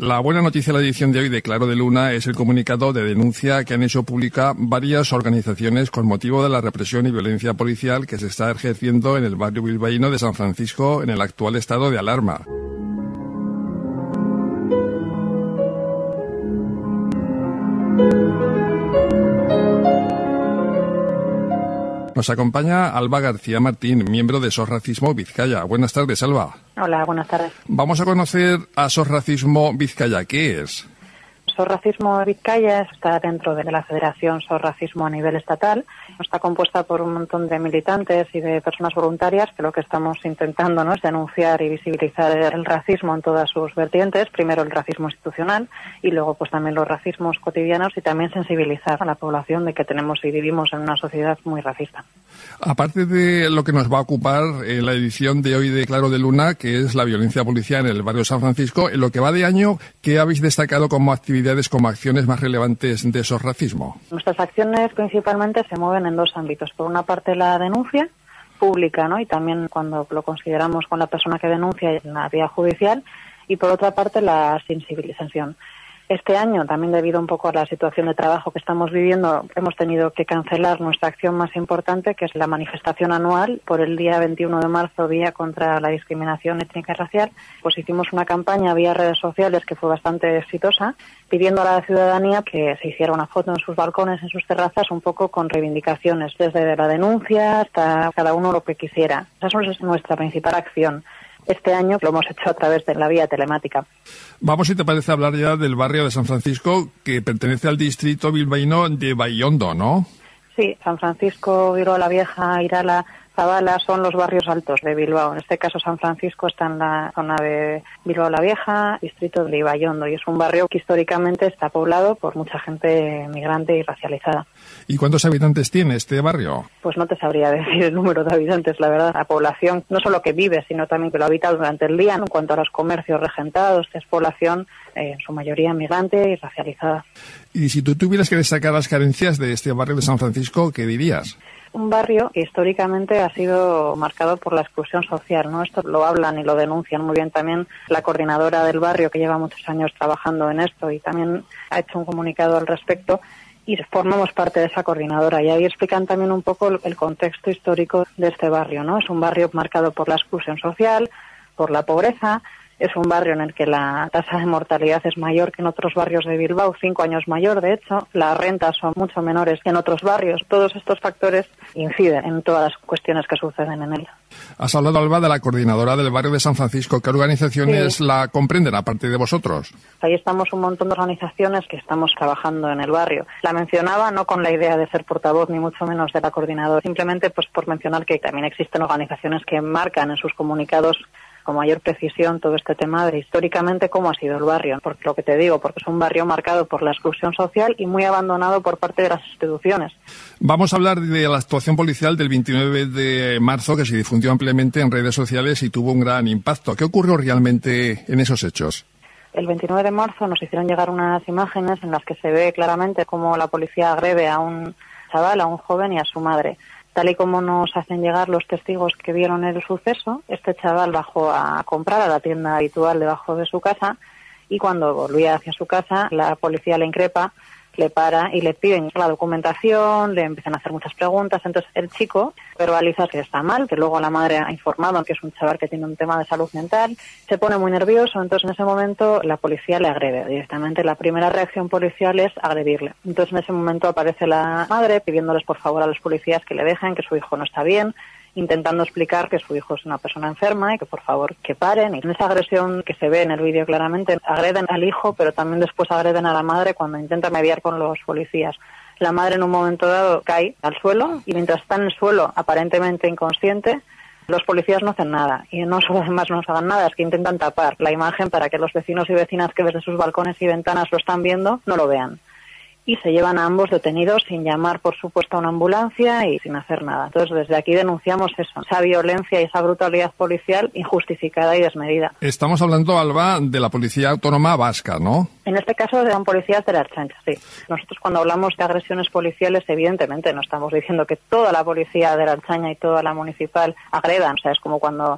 La buena noticia de la edición de hoy de Claro de Luna es el comunicado de denuncia que han hecho pública varias organizaciones con motivo de la represión y violencia policial que se está ejerciendo en el barrio bilbaíno de San Francisco en el actual estado de alarma. Nos acompaña Alba García Martín, miembro de SOS Racismo Vizcaya. Buenas tardes, Alba. Hola, buenas tardes. Vamos a conocer a SOS Racismo Vizcaya. ¿Qué es? SOS Racismo Vizcaya está dentro de la Federación SOS Racismo a nivel estatal. Está compuesta por un montón de militantes y de personas voluntarias que lo que estamos intentando, ¿no?, es denunciar y visibilizar el racismo en todas sus vertientes. Primero el racismo institucional y luego pues también los racismos cotidianos y también sensibilizar a la población de que tenemos y vivimos en una sociedad muy racista. Aparte de lo que nos va a ocupar en la edición de hoy de Claro de Luna, que es la violencia policial en el barrio San Francisco, en lo que va de año, ¿qué habéis destacado como actividades, como acciones más relevantes de SOS Racismo? Nuestras acciones principalmente se mueven en dos ámbitos. Por una parte la denuncia pública, ¿no?, y también cuando lo consideramos con la persona que denuncia en la vía judicial, y por otra parte la sensibilización. Este año, también debido un poco a la situación de trabajo que estamos viviendo, hemos tenido que cancelar nuestra acción más importante, que es la manifestación anual por el día 21 de marzo, Día contra la Discriminación Étnica y Racial. Pues hicimos una campaña vía redes sociales que fue bastante exitosa, pidiendo a la ciudadanía que se hiciera una foto en sus balcones, en sus terrazas, un poco con reivindicaciones, desde la denuncia hasta cada uno lo que quisiera. Esa es nuestra principal acción. Este año lo hemos hecho a través de la vía telemática. Vamos, si te parece, hablar ya del barrio de San Francisco, que pertenece al distrito bilbaíno de Baiondo, ¿no? Sí, San Francisco, Bilbao la Vieja, Irala, Zabala son los barrios altos de Bilbao. En este caso San Francisco está en la zona de Bilbao la Vieja, distrito de Baiondo, y es un barrio que históricamente está poblado por mucha gente migrante y racializada. ¿Y cuántos habitantes tiene este barrio? Pues no te sabría decir el número de habitantes, la verdad. La población, no solo que vive, sino también que lo habita durante el día. En cuanto a los comercios regentados, es población en su mayoría migrante y racializada. Y si tú tuvieras que destacar las carencias de este barrio de San Francisco, ¿qué dirías? Un barrio que históricamente ha sido marcado por la exclusión social, ¿no? Esto lo hablan y lo denuncian muy bien también la coordinadora del barrio, que lleva muchos años trabajando en esto y también ha hecho un comunicado al respecto, y formamos parte de esa coordinadora. Y ahí explican también un poco el contexto histórico de este barrio, ¿no? Es un barrio marcado por la exclusión social, por la pobreza. Es un barrio en el que la tasa de mortalidad es mayor que en otros barrios de Bilbao, 5 años mayor, de hecho. Las rentas son mucho menores que en otros barrios. Todos estos factores inciden en todas las cuestiones que suceden en él. Has hablado, Alba, de la coordinadora del barrio de San Francisco. ¿Qué organizaciones la comprenden, aparte de vosotros? Ahí estamos un montón de organizaciones que estamos trabajando en el barrio. La mencionaba no con la idea de ser portavoz, ni mucho menos de la coordinadora, simplemente pues por mencionar que también existen organizaciones que marcan en sus comunicados con mayor precisión todo este tema de históricamente cómo ha sido el barrio. Porque lo que te digo, porque es un barrio marcado por la exclusión social y muy abandonado por parte de las instituciones. Vamos a hablar de la actuación policial del 29 de marzo que se difundió ampliamente en redes sociales y tuvo un gran impacto. ¿Qué ocurrió realmente en esos hechos? El 29 de marzo nos hicieron llegar unas imágenes en las que se ve claramente cómo la policía agrede a un chaval, a un joven y a su madre. Tal y como nos hacen llegar los testigos que vieron el suceso, este chaval bajó a comprar a la tienda habitual debajo de su casa y cuando volvía hacia su casa, la policía le increpa, le para y le piden la documentación, le empiezan a hacer muchas preguntas. Entonces el chico verbaliza que está mal, que luego la madre ha informado que es un chaval que tiene un tema de salud mental, se pone muy nervioso. Entonces en ese momento la policía le agrede directamente. La primera reacción policial es agredirle. Entonces en ese momento aparece la madre pidiéndoles por favor a los policías que le dejen, que su hijo no está bien, intentando explicar que su hijo es una persona enferma y que por favor que paren. Y en esa agresión que se ve en el vídeo claramente, agreden al hijo, pero también después agreden a la madre cuando intenta mediar con los policías. La madre en un momento dado cae al suelo y mientras está en el suelo aparentemente inconsciente, los policías no hacen nada. Y no solo además no hagan nada, es que intentan tapar la imagen para que los vecinos y vecinas que desde sus balcones y ventanas lo están viendo no lo vean. Y se llevan a ambos detenidos sin llamar, por supuesto, a una ambulancia y sin hacer nada. Entonces, desde aquí denunciamos eso, esa violencia y esa brutalidad policial injustificada y desmedida. Estamos hablando, Alba, de la Policía Autónoma Vasca, ¿no? En este caso eran policías de la Ertzaintza, sí. Nosotros cuando hablamos de agresiones policiales, evidentemente no estamos diciendo que toda la policía de la Ertzaintza y toda la municipal agredan. O sea, es como cuando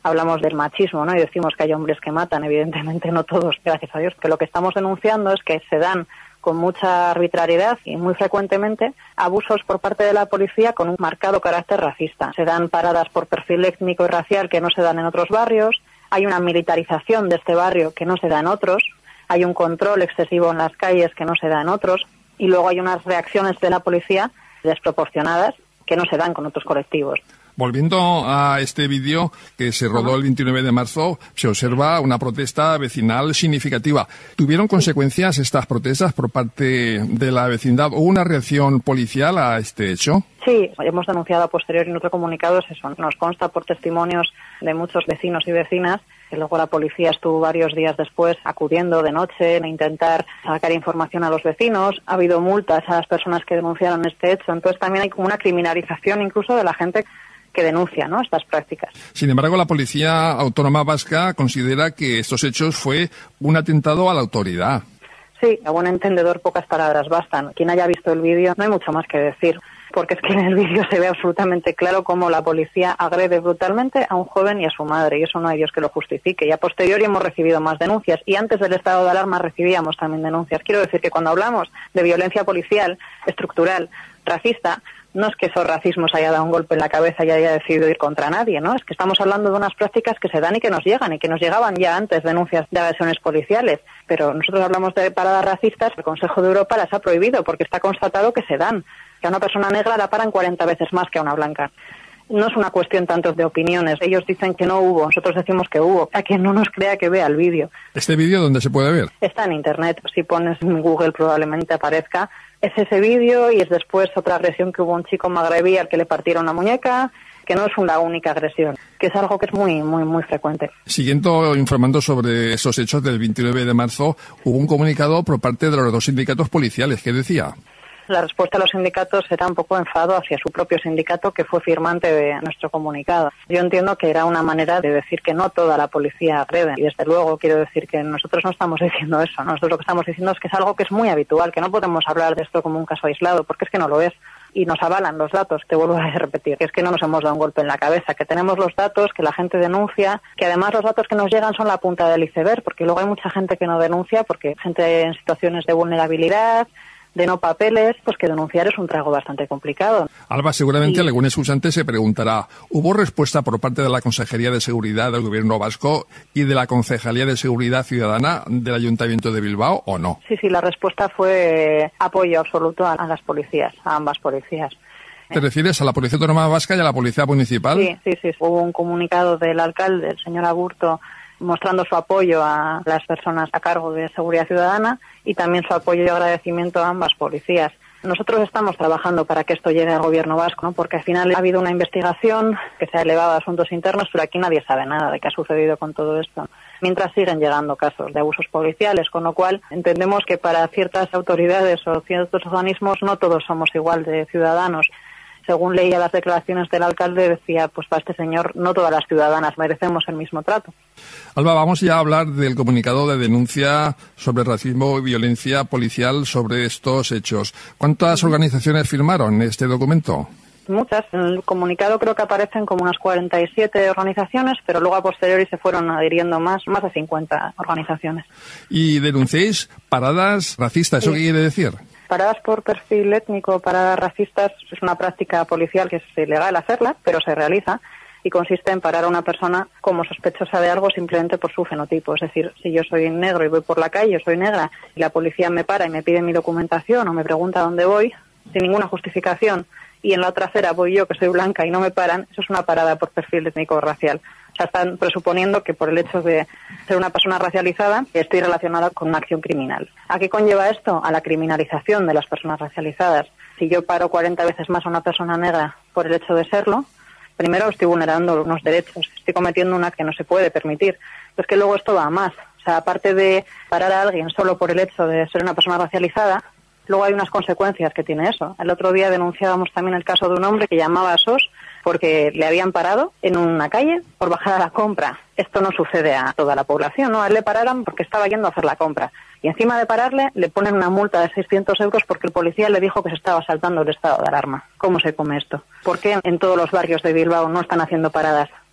hablamos del machismo, ¿no? Y decimos que hay hombres que matan, evidentemente no todos, gracias a Dios, que lo que estamos denunciando es que se dan con mucha arbitrariedad y muy frecuentemente abusos por parte de la policía con un marcado carácter racista. Se dan paradas por perfil étnico y racial que no se dan en otros barrios, hay una militarización de este barrio que no se da en otros, hay un control excesivo en las calles que no se da en otros y luego hay unas reacciones de la policía desproporcionadas que no se dan con otros colectivos. Volviendo a este vídeo que se rodó el 29 de marzo, se observa una protesta vecinal significativa. ¿Tuvieron consecuencias estas protestas por parte de la vecindad? ¿Hubo una reacción policial a este hecho? Sí, hemos denunciado a posteriori en otro comunicado eso. Nos consta por testimonios de muchos vecinos y vecinas que luego la policía estuvo varios días después acudiendo de noche a intentar sacar información a los vecinos. Ha habido multas a las personas que denunciaron este hecho. Entonces también hay como una criminalización incluso de la gente que denuncia, ¿no?, estas prácticas. Sin embargo, la Policía Autónoma Vasca considera que estos hechos fue un atentado a la autoridad. Sí, a buen entendedor pocas palabras bastan. Quien haya visto el vídeo no hay mucho más que decir, porque es que en el vídeo se ve absolutamente claro cómo la policía agrede brutalmente a un joven y a su madre, y eso no hay Dios que lo justifique. Y a posteriori hemos recibido más denuncias, y antes del estado de alarma recibíamos también denuncias. Quiero decir que cuando hablamos de violencia policial, estructural, racista, no es que esos racismos haya dado un golpe en la cabeza y haya decidido ir contra nadie, ¿no? Es que estamos hablando de unas prácticas que se dan y que nos llegan, y que nos llegaban ya antes denuncias de agresiones policiales. Pero nosotros hablamos de paradas racistas, el Consejo de Europa las ha prohibido porque está constatado que se dan. Que a una persona negra la paran 40 veces más que a una blanca. No es una cuestión tanto de opiniones. Ellos dicen que no hubo, nosotros decimos que hubo. A quien no nos crea que vea el vídeo. ¿Este vídeo dónde se puede ver? Está en Internet. Si pones en Google probablemente aparezca. Es ese vídeo y es después otra agresión que hubo un chico magrebí al que le partieron la muñeca, que no es la única agresión, que es algo que es muy, muy, muy frecuente. Siguiendo informando sobre esos hechos del 29 de marzo, hubo un comunicado por parte de los dos sindicatos policiales. ¿Qué decía? La respuesta a los sindicatos era un poco enfado hacia su propio sindicato, que fue firmante de nuestro comunicado. Yo entiendo que era una manera de decir que no toda la policía agrede, y desde luego quiero decir que nosotros no estamos diciendo eso. Nosotros lo que estamos diciendo es que es algo que es muy habitual, que no podemos hablar de esto como un caso aislado, porque es que no lo es. Y nos avalan los datos, te vuelvo a repetir, que es que no nos hemos dado un golpe en la cabeza, que tenemos los datos, que la gente denuncia, que además los datos que nos llegan son la punta del iceberg, porque luego hay mucha gente que no denuncia, porque gente en situaciones de vulnerabilidad, de no papeles, pues que denunciar es un trago bastante complicado. Alba, seguramente algún escuchante se preguntará, ¿hubo respuesta por parte de la Consejería de Seguridad del Gobierno vasco y de la Concejalía de Seguridad Ciudadana del Ayuntamiento de Bilbao o no? Sí, la respuesta fue apoyo absoluto a las policías, a ambas policías. ¿Te refieres a la Policía Autónoma Vasca y a la Policía Municipal? Sí. Hubo un comunicado del alcalde, el señor Aburto, mostrando su apoyo a las personas a cargo de seguridad ciudadana y también su apoyo y agradecimiento a ambas policías. Nosotros estamos trabajando para que esto llegue al gobierno vasco, ¿no? Porque al final ha habido una investigación que se ha elevado a asuntos internos, pero aquí nadie sabe nada de qué ha sucedido con todo esto. Mientras siguen llegando casos de abusos policiales, con lo cual entendemos que para ciertas autoridades o ciertos organismos no todos somos igual de ciudadanos. Según leía las declaraciones del alcalde, decía, pues para este señor no todas las ciudadanas merecemos el mismo trato. Alba, vamos ya a hablar del comunicado de denuncia sobre racismo y violencia policial sobre estos hechos. ¿Cuántas organizaciones firmaron este documento? Muchas. En el comunicado creo que aparecen como unas 47 organizaciones, pero luego a posteriori se fueron adhiriendo más de 50 organizaciones. ¿Y denunciáis paradas racistas? ¿Eso qué quiere decir? Paradas por perfil étnico, paradas racistas, es una práctica policial que es ilegal hacerla, pero se realiza y consiste en parar a una persona como sospechosa de algo simplemente por su fenotipo. Es decir, si yo soy negro y voy por la calle, soy negra, y la policía me para y me pide mi documentación o me pregunta dónde voy, sin ninguna justificación, y en la otra acera voy yo que soy blanca y no me paran, eso es una parada por perfil étnico o racial. O sea, están presuponiendo que por el hecho de ser una persona racializada estoy relacionada con una acción criminal. ¿A qué conlleva esto? A la criminalización de las personas racializadas. Si yo paro 40 veces más a una persona negra por el hecho de serlo, primero estoy vulnerando unos derechos, estoy cometiendo una que no se puede permitir. Pero es que luego esto va a más. O sea, aparte de parar a alguien solo por el hecho de ser una persona racializada, luego hay unas consecuencias que tiene eso. El otro día denunciábamos también el caso de un hombre que llamaba a SOS porque le habían parado en una calle por bajar a la compra. Esto no sucede a toda la población, ¿no? A él le pararan porque estaba yendo a hacer la compra. Y encima de pararle, le ponen una multa de 600 euros porque el policía le dijo que se estaba saltando el estado de alarma. ¿Cómo se come esto? ¿Por qué en todos los barrios de Bilbao no están haciendo paradas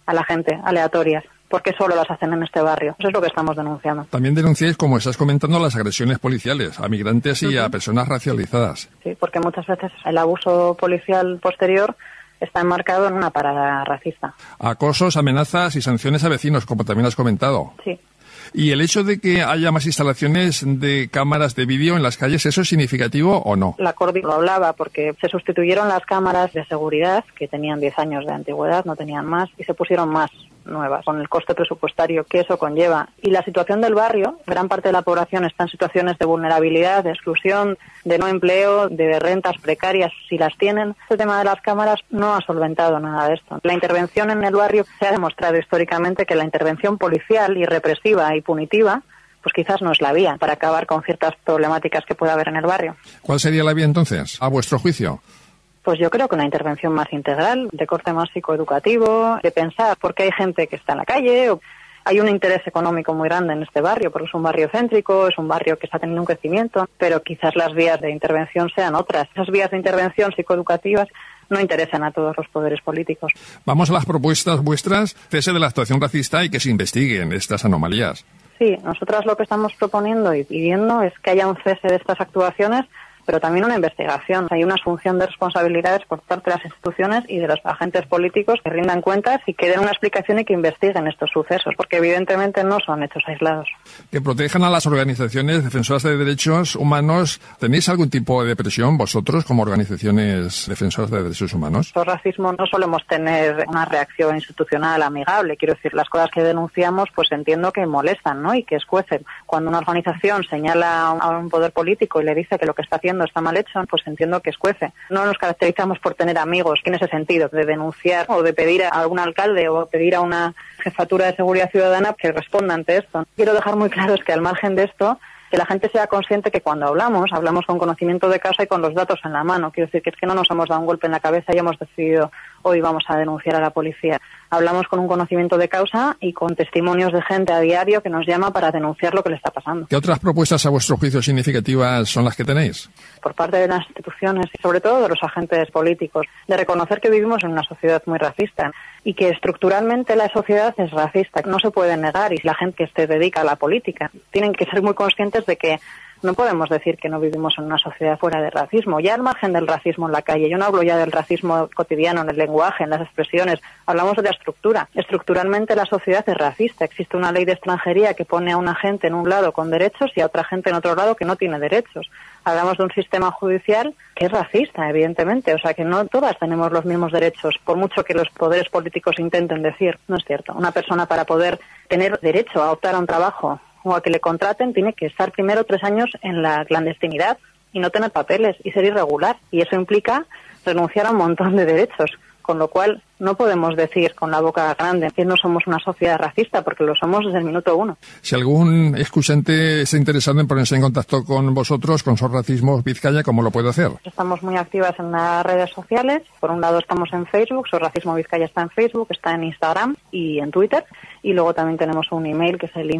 a la gente, aleatorias. ¿Por qué solo las hacen en este barrio? Eso es lo que estamos denunciando. También denunciáis, como estás comentando, las agresiones policiales a migrantes y a personas racializadas. Sí, porque muchas veces el abuso policial posterior está enmarcado en una parada racista. Acosos, amenazas y sanciones a vecinos, como también has comentado. Sí. ¿Y el hecho de que haya más instalaciones de cámaras de vídeo en las calles, eso es significativo o no? La Cordi lo hablaba porque se sustituyeron las cámaras de seguridad, que tenían 10 años de antigüedad, no tenían más, y se pusieron más nuevas, con el coste presupuestario que eso conlleva. Y la situación del barrio, gran parte de la población está en situaciones de vulnerabilidad, de exclusión, de no empleo, de rentas precarias, si las tienen. Este tema de las cámaras no ha solventado nada de esto. La intervención en el barrio se ha demostrado históricamente que la intervención policial y represiva y punitiva pues quizás no es la vía para acabar con ciertas problemáticas que pueda haber en el barrio. ¿Cuál sería la vía entonces, a vuestro juicio? Pues yo creo que una intervención más integral, de corte más psicoeducativo, de pensar por qué hay gente que está en la calle, o hay un interés económico muy grande en este barrio, porque es un barrio céntrico, es un barrio que está teniendo un crecimiento, pero quizás las vías de intervención sean otras. Esas vías de intervención psicoeducativas no interesan a todos los poderes políticos. Vamos a las propuestas vuestras, cese de la actuación racista y que se investiguen estas anomalías. Sí, nosotras lo que estamos proponiendo y pidiendo es que haya un cese de estas actuaciones, pero también una investigación. Hay una asunción de responsabilidades por parte de las instituciones y de los agentes políticos que rindan cuentas y que den una explicación y que investiguen estos sucesos, porque evidentemente no son hechos aislados. Que protejan a las organizaciones defensoras de derechos humanos. ¿Tenéis algún tipo de presión vosotros como organizaciones defensoras de derechos humanos? Por racismo no solemos tener una reacción institucional amigable. Quiero decir, las cosas que denunciamos pues entiendo que molestan, ¿no? Y que escuecen. Cuando una organización señala a un poder político y le dice que lo que está haciendo está mal hecho, pues entiendo que escuece. No nos caracterizamos por tener amigos en ese sentido, de denunciar o de pedir a algún alcalde o pedir a una jefatura de seguridad ciudadana que responda ante esto. Quiero dejar muy claro es que al margen de esto, que la gente sea consciente que cuando hablamos con conocimiento de causa y con los datos en la mano. Quiero decir que es que no nos hemos dado un golpe en la cabeza y hemos decidido hoy vamos a denunciar a la policía. Hablamos con un conocimiento de causa y con testimonios de gente a diario que nos llama para denunciar lo que le está pasando. ¿Qué otras propuestas a vuestro juicio significativas son las que tenéis? Por parte de las instituciones y sobre todo de los agentes políticos, de reconocer que vivimos en una sociedad muy racista y que estructuralmente la sociedad es racista. No se puede negar y la gente que se dedica a la política tienen que ser muy conscientes de que no podemos decir que no vivimos en una sociedad fuera de racismo. Ya al margen del racismo en la calle, yo no hablo ya del racismo cotidiano, en el lenguaje, en las expresiones, hablamos de la estructura. Estructuralmente la sociedad es racista. Existe una ley de extranjería que pone a una gente en un lado con derechos y a otra gente en otro lado que no tiene derechos. Hablamos de un sistema judicial que es racista, evidentemente. O sea, que no todas tenemos los mismos derechos, por mucho que los poderes políticos intenten decir. No es cierto. Una persona para poder tener derecho a optar a un trabajo o a que le contraten, tiene que estar primero 3 años en la clandestinidad y no tener papeles y ser irregular. Y eso implica renunciar a un montón de derechos. Con lo cual, no podemos decir con la boca grande que no somos una sociedad racista, porque lo somos desde el minuto 1. Si algún escuchante está interesado en ponerse en contacto con vosotros, con SOS Racismo Vizcaya, ¿cómo lo puede hacer? Estamos muy activas en las redes sociales. Por un lado estamos en Facebook, SOS Racismo Vizcaya está en Facebook, está en Instagram y en Twitter. Y luego también tenemos un email que es el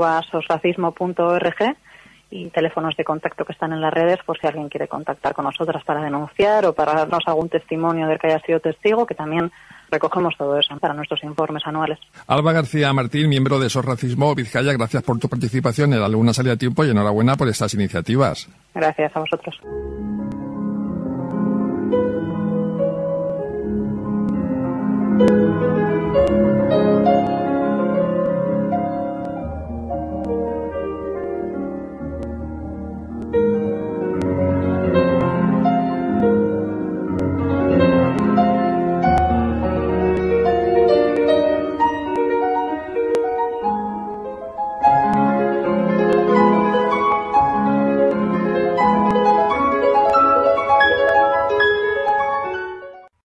info@sosracismo.org y teléfonos de contacto que están en las redes por si alguien quiere contactar con nosotras para denunciar o para darnos algún testimonio del que haya sido testigo, que también recogemos todo eso para nuestros informes anuales. Alba García Martín, miembro de SOS Racismo Vizcaya, gracias por tu participación en La Luna Sale a Tiempo y enhorabuena por estas iniciativas. Gracias a vosotros.